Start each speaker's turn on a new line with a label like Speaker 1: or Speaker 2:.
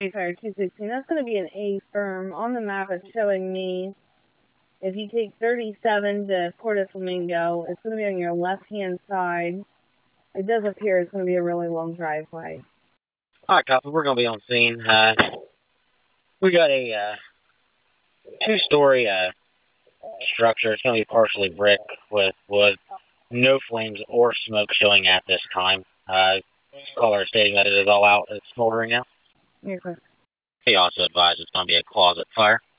Speaker 1: Fire 216. That's going to be an A firm. On the map, it's showing me if you take 37 to Puerto Flamingo, it's going to be on your left-hand side. It does appear it's going to be a really long driveway.
Speaker 2: All right, copy. We're going to be on scene. We got a two-story structure. It's going to be partially brick with wood. No flames or smoke showing at this time. Caller stating that it is all out. It's smoldering now.
Speaker 1: Okay.
Speaker 2: He also advised it's going to be a closet fire.